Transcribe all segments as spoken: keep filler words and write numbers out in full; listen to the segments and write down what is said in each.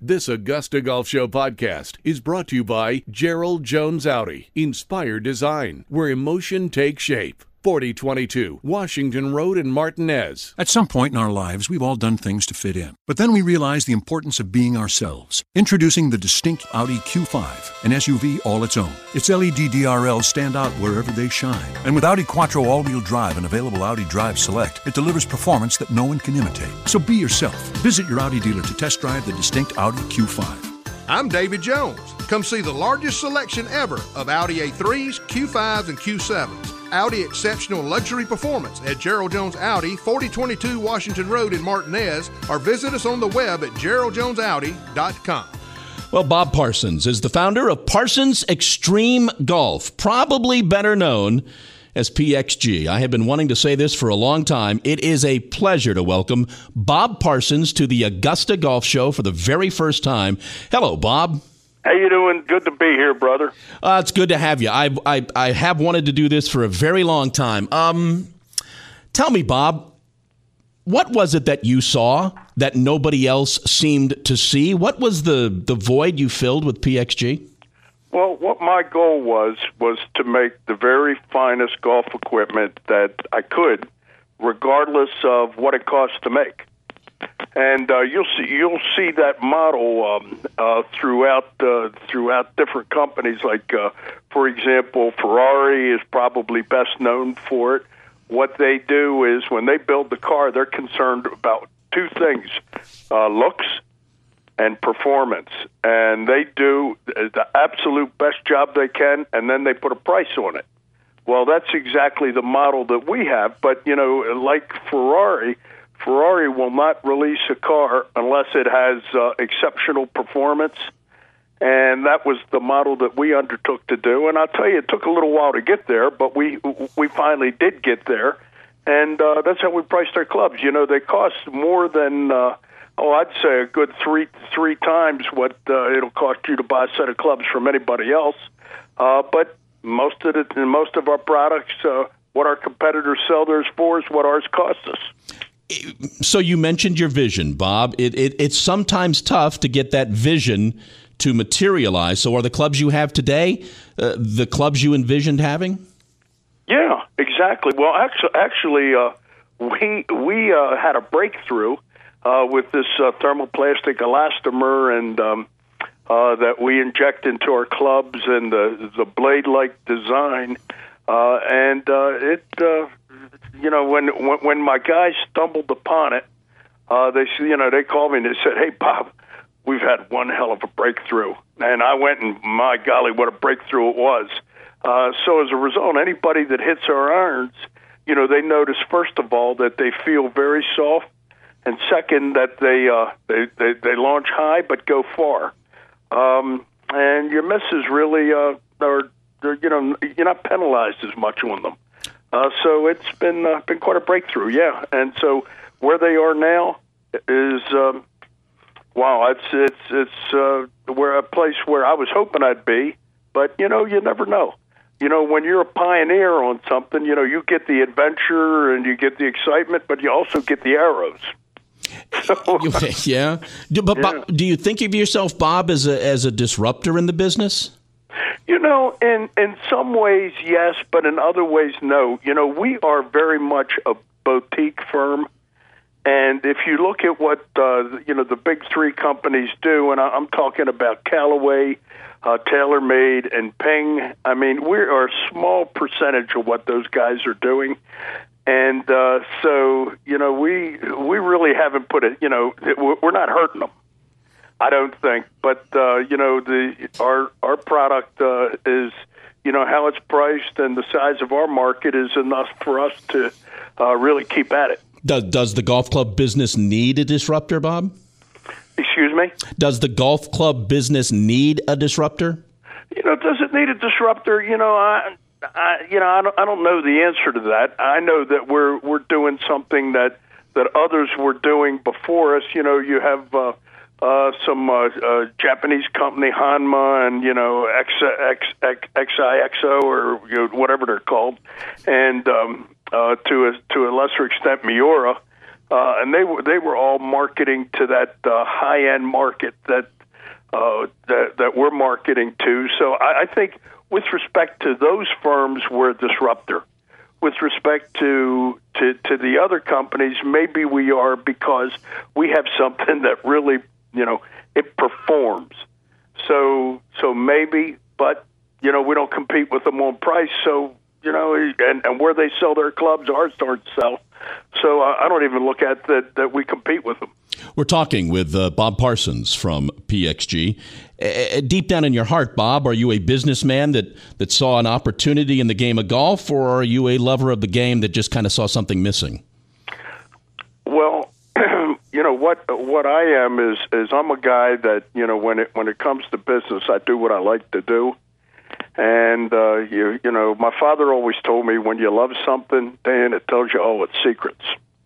This Augusta Golf Show podcast is brought to you by Gerald Jones Audi. Inspire design, where emotion takes shape. forty twenty-two Washington Road in Martinez. At some point in our lives, we've all done things to fit in. But then we realize the importance of being ourselves. Introducing the distinct Audi Q five, an S U V all its own. Its L E D D R Ls stand out wherever they shine. And with Audi Quattro all-wheel drive and available Audi Drive Select, it delivers performance that no one can imitate. So be yourself. Visit your Audi dealer to test drive the distinct Audi Q five. I'm David Jones. Come see the largest selection ever of Audi A threes, Q fives, and Q sevens. Audi Exceptional Luxury Performance at Gerald Jones Audi, forty twenty-two Washington Road in Martinez, or visit us on the web at gerald jones audi dot com. Well, Bob Parsons is the founder of Parsons Extreme Golf, probably better known as P X G. I have been wanting to say this for a long time. It is a pleasure to welcome Bob Parsons to the Augusta Golf Show for the very first time. Hello, Bob. How you doing? Good to be here, brother. Uh, it's good to have you. I, I I have wanted to do this for a very long time. Um, tell me, Bob, what was it that you saw that nobody else seemed to see? What was the, the void you filled with P X G? Well, what my goal was was to make the very finest golf equipment that I could, regardless of what it costs to make. And uh, you'll see you'll see that model um, uh, throughout uh, throughout different companies. Like, uh, for example, Ferrari is probably best known for it. What they do is when they build the car, they're concerned about two things: uh, looks and performance. And they do the absolute best job they can, and then they put a price on it. Well, that's exactly the model that we have. But you know, like Ferrari. Ferrari will not release a car unless it has uh, exceptional performance, and that was the model that we undertook to do. And I'll tell you, it took a little while to get there, but we we finally did get there, and uh, that's how we priced our clubs. You know, they cost more than, uh, oh, I'd say a good three three times what uh, it'll cost you to buy a set of clubs from anybody else. Uh, but most of it, most of our products, uh, what our competitors sell theirs for is what ours costs us. So you mentioned your vision, Bob. It, it, it's sometimes tough to get that vision to materialize. So are the clubs you have today uh, the clubs you envisioned having? Yeah, exactly. Well, actually, actually uh, we we uh, had a breakthrough uh, with this uh, thermoplastic elastomer and um, uh, that we inject into our clubs and the the blade-like design, uh, and uh, it. Uh, You know, when, when when my guys stumbled upon it, uh, they you know they called me and they said, "Hey, Bob, we've had one hell of a breakthrough." And I went and, my golly, what a breakthrough it was. Uh, so as a result, anybody that hits our irons, you know, they notice first of all that they feel very soft, and second that they uh, they, they they launch high but go far. Um, and your misses really uh, are, you know, you're not penalized as much on them. Uh, so it's been uh, been quite a breakthrough, yeah. And so where they are now is um, wow. It's it's it's uh, where a place where I was hoping I'd be, but you know, you never know. You know, when you're a pioneer on something, you know, you get the adventure and you get the excitement, but you also get the arrows. So, yeah, do, but yeah. Bob, do you think of yourself, Bob, as a as a disruptor in the business? You know, in, in some ways, yes, but in other ways, no. You know, we are very much a boutique firm. And if you look at what, uh, you know, the big three companies do, and I'm talking about Callaway, uh, TaylorMade, and Ping, I mean, we are a small percentage of what those guys are doing. And uh, so, you know, we we really haven't put it, you know, we're not hurting them. I don't think, but uh, you know, the our our product uh, is, you know, how it's priced and the size of our market is enough for us to uh, really keep at it. Does does the golf club business need a disruptor, Bob? Excuse me? Does the golf club business need a disruptor? You know, does it need a disruptor? You know, I, I you know, I don't, I don't know the answer to that. I know that we're we're doing something that that others were doing before us. You know, you have. Uh, Uh, some uh, uh, Japanese company, Hanma, and, you know, X, X, X, X I X O, or you know, whatever they're called, and um, uh, to a to a lesser extent, Miura. uh, and they were they were all marketing to that uh, high end market that, uh, that that we're marketing to. So I, I think with respect to those firms, we're a disruptor. With respect to, to to the other companies, maybe we are because we have something that really, you know, it performs. So so maybe, but, you know, we don't compete with them on price. So, you know, and, and where they sell their clubs, ours don't sell. So uh, I don't even look at that, that we compete with them. We're talking with uh, Bob Parsons from P X G. Uh, deep down in your heart, Bob, are you a businessman that, that saw an opportunity in the game of golf, or are you a lover of the game that just kind of saw something missing? Well, you know what what I am is is I'm a guy that, you know, when it when it comes to business, I do what I like to do. And, uh, you you know, my father always told me when you love something, Dan, it tells you all its secrets.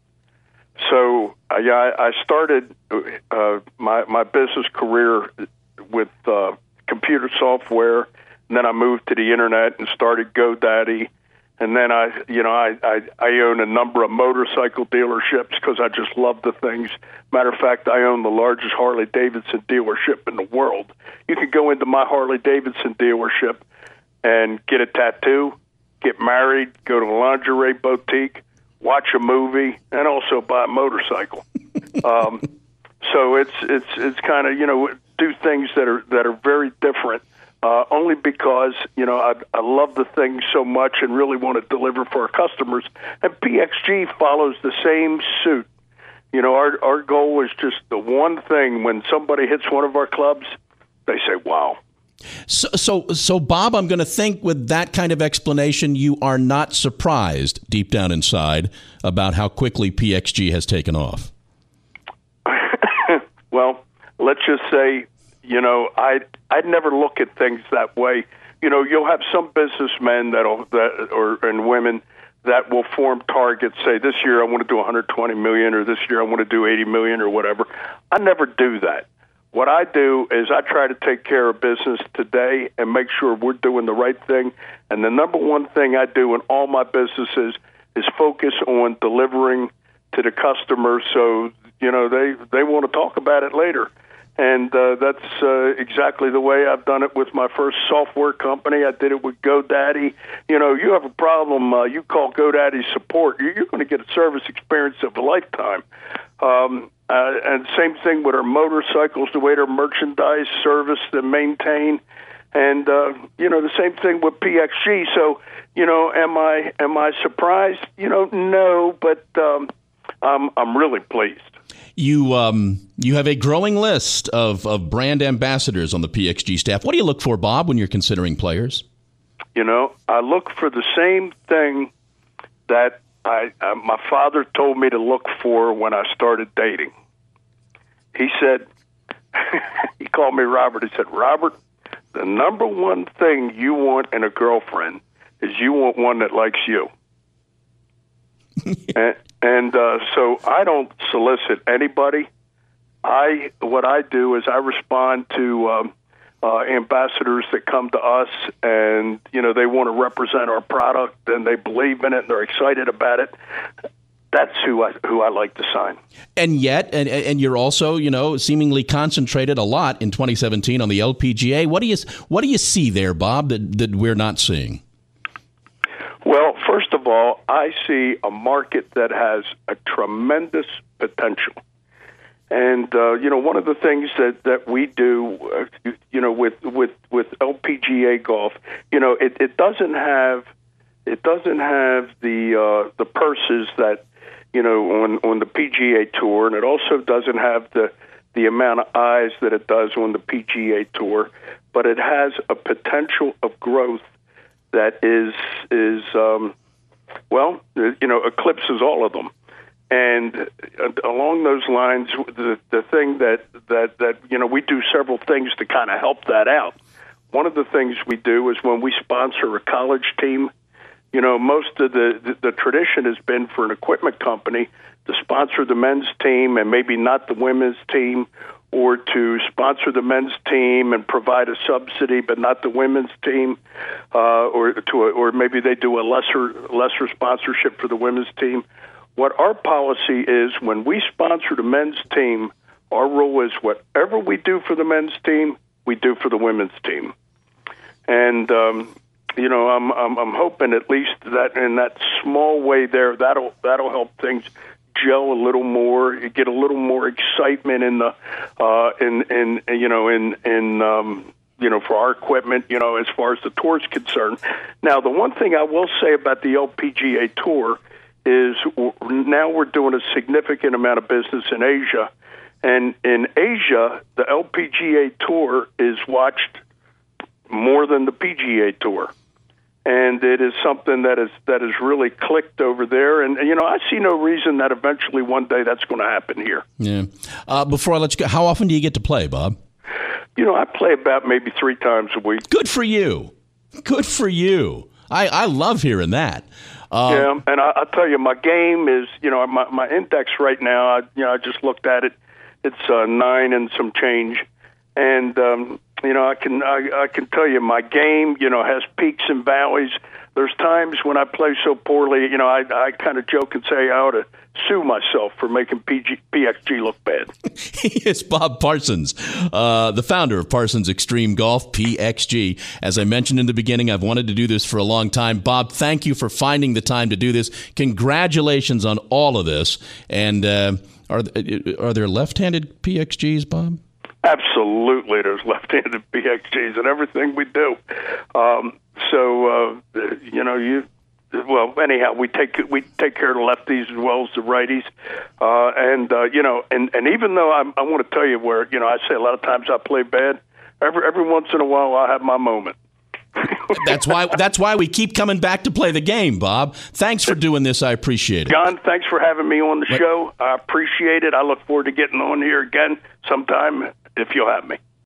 So uh, yeah, I started uh, my, my business career with uh, computer software, and then I moved to the Internet and started GoDaddy. And then I, you know, I, I, I own a number of motorcycle dealerships because I just love the things. Matter of fact, I own the largest Harley-Davidson dealership in the world. You can go into my Harley-Davidson dealership and get a tattoo, get married, go to a lingerie boutique, watch a movie, and also buy a motorcycle. um, so it's it's it's kind of, you know, do things that are that are very different. Uh, only because, you know, I, I love the thing so much and really want to deliver for our customers. And P X G follows the same suit. You know, our our goal is just the one thing. When somebody hits one of our clubs, they say, wow. So, so, so, Bob, I'm going to think with that kind of explanation, you are not surprised deep down inside about how quickly P X G has taken off. Well, let's just say, you know, I I'd never look at things that way. You know, you'll have some businessmen that'll that or and women that will form targets. Say, this year I want to do one hundred twenty million, or this year I want to do eighty million, or whatever. I never do that. What I do is I try to take care of business today and make sure we're doing the right thing. And the number one thing I do in all my businesses is focus on delivering to the customer, so you know they they want to talk about it later. And uh, that's uh, exactly the way I've done it with my first software company. I did it with GoDaddy. You know, you have a problem, uh, you call GoDaddy support, you're going to get a service experience of a lifetime. Um, uh, and same thing with our motorcycles, the way they're merchandise, serviced, and maintained. And, uh, you know, the same thing with P X G. So, you know, am I am I surprised? You know, no, but um, I'm, I'm really pleased. You um, you have a growing list of, of brand ambassadors on the P X G staff. What do you look for, Bob, when you're considering players? You know, I look for the same thing that I uh, my father told me to look for when I started dating. He said, he called me Robert. He said, Robert, the number one thing you want in a girlfriend is you want one that likes you. and and uh, so I don't solicit anybody. I what I do is I respond to um, uh, ambassadors that come to us, and you know they want to represent our product, and they believe in it, and they're excited about it. That's who I who I like to sign. And yet, and and you're also, you know, seemingly concentrated a lot in twenty seventeen on the L P G A. What do you what do you see there, Bob, that that we're not seeing? Well, first of all, I see a market that has a tremendous potential. And, uh, you know, one of the things that, that we do, uh, you know, with, with, with L P G A golf, you know, it, it doesn't have it doesn't have the uh, the purses that, you know, on, on the P G A Tour, and it also doesn't have the, the amount of eyes that it does on the P G A Tour, but it has a potential of growth that is is um, well, you know, eclipses all of them. And along those lines, the the thing that, that, that you know, we do several things to kind of help that out. One of the things we do is when we sponsor a college team, you know, most of the, the, the tradition has been for an equipment company to sponsor the men's team and maybe not the women's team, or to sponsor the men's team and provide a subsidy but not the women's team, uh, or to a, or maybe they do a lesser lesser sponsorship for the women's team. what our policy is when we sponsor the men's team, our rule is whatever we do for the men's team, we do for the women's team. And, um, you know, I'm, I'm I'm hoping at least that in that small way there, that'll that'll help things gel a little more, get a little more excitement in the uh, in in you know in in um, you know for our equipment, you know, as far as the tour is concerned. Now, the one thing I will say about the L P G A Tour is now we're doing a significant amount of business in Asia, and in Asia, the L P G A Tour is watched more than the P G A Tour. And it is something that is that is really clicked over there. And, you know, I see no reason that eventually one day that's going to happen here. Yeah. Uh, before I let you go, how often do you get to play, Bob? You know, I play about maybe three times a week. Good for you. Good for you. I, I love hearing that. Uh, yeah, and I, I'll tell you, my game is, you know, my, my index right now, I, you know, I just looked at it. It's uh, nine and some change. And, um, you know, I can I, I can tell you my game, you know, has peaks and valleys. There's times when I play so poorly, you know, I, I kind of joke and say I ought to sue myself for making P G, P X G look bad. He is Bob Parsons, uh, the founder of Parsons Extreme Golf, P X G. As I mentioned in the beginning, I've wanted to do this for a long time. Bob, thank you for finding the time to do this. Congratulations on all of this. And uh, are, are there left-handed P X Gs, Bob? Absolutely, there's left-handed P X Gs in everything we do. Um, so, uh, you know, you well, anyhow, we take we take care of the lefties as well as the righties, uh, and uh, you know, and, and even though I'm, I want to tell you where you know I say a lot of times I play bad, every every once in a while I have my moment. That's why that's why we keep coming back to play the game, Bob. Thanks for doing this. I appreciate it. John, thanks for having me on the show. I appreciate it. I look forward to getting on here again sometime if you'll have me.